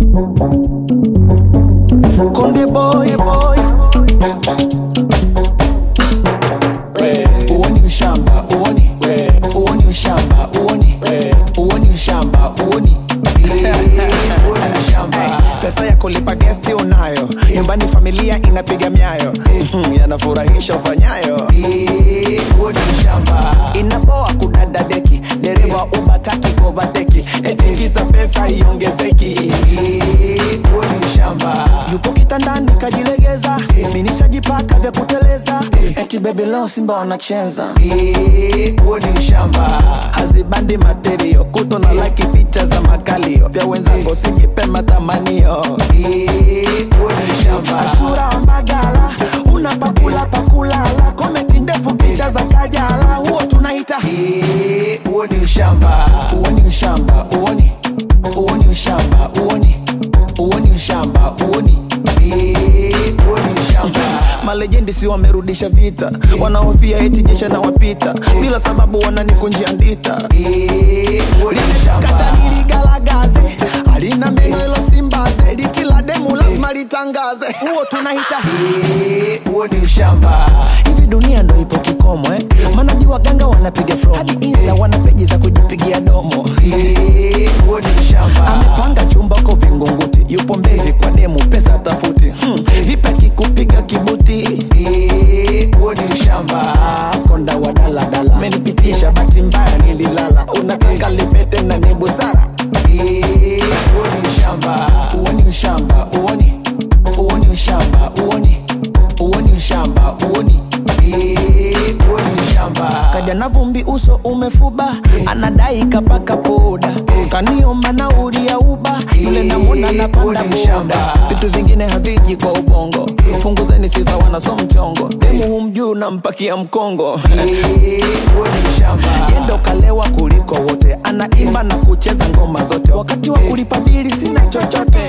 Konde boy boy. Uoni ushamba, uoni. Uoni ushamba, uoni. Uoni ushamba, uoni. Uoni ushamba. Pesa ya kulipa guesti unayo, nyumbani familia inapiga miayo. Yanafurahisha ufanyayo. Uoni ushamba. Inapoa kudada deki, dereva ubataki kovateki, etikiza pesa iongezeki. Uoni ushamba. Yupo kitandani kajilegeza, minishajipaka vya kuteleza, eti baby leo Simba wanacheza. Uoni ushamba. Hazibandi materio, kuto na like picha za makalio, vya wenzango sijipe matamanio. Uoni ushamba. Ashura Mbagala, unapakula pakulala, komenti ndefu picha za Kajala, huo tunaita. Uoni ushamba. Uoni ushamba, uoni. Uoni ushamba, uoni. Uoni ushamba, uoni. Uoni ushamba. Malejendi si wamerudisha vita, wanahofia eti jesha na wapita, bila sababu wananikunjia ndita. Uoni ushamba. Kata niligalagaze, halina meno ilo simbaze, likila demu lazima litangaze, huo tunaita. Uoni ushamba. Hivi dunia ndo ipo kikomo Manaji waganga wanapiga promo, hadi Insta wana peji za kujipigia domo. Uoni ushamba. Amepanga chumba kwa Vingunguti, yupo Mbezi kwa demu pesa tafuti. Vipi akikupiga kibuti. Uoni ushamba. Konda wa daladala, menipitisha bahati mbaya nililala, unataka lipete na ni busara. Uoni ushamba. Uoni ushamba, uoni. Uoni ushamba, uoni. Uoni ushamba, uoni. Uoni ushamba. Kaja na vumbi uso umefuba, anadai kapaka poda, kaniomba nauli ya uba, yule namuna napanda boda. Vitu vingine haviji kwa ubongo, punguzeni sifa wanaso mchongo, demu humjuu na mpakia mkongo. Uoni ushamba. Yendo kalewa kuliko wote, anaimba na kucheza ngoma zote, wakati wa kulipa bili sina chochote.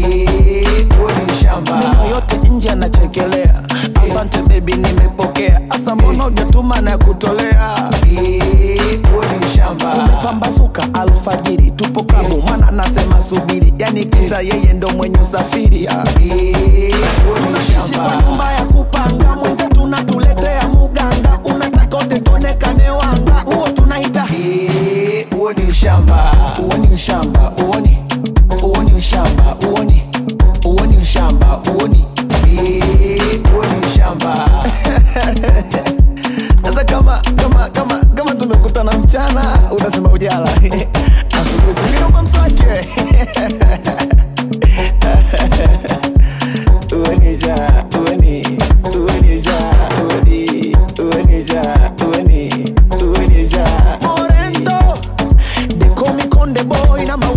Uoni ushamba. Neno yote nje anachekelea, asante baby nimepokea, asa mbona hujatuma na kutolea. Uoni ushamba. Umepambazuka alfajiri, tupo klabu mwana nasema subiri, yani kisa yeye ndo mwenye usafiri. Uoni ushamba. Kwa nyumba ya kupanga, mwenze tunatuletea muganga, unataka ote tonekane wanga, huo tunaita. Uoni ushamba. Uoni ushamba, uoni. Uoni ushamba, uoni. Uoni ushamba, uoni. Uoni ushamba. Sasa kama tumekutana mchana, unasema ujala. Asubuhi singinomba mswaki. Uoni ja, uoni. Uoni ja, uoni. Uoni ja, uoni. Uoni ja. Morendo, they call me Konde boy, na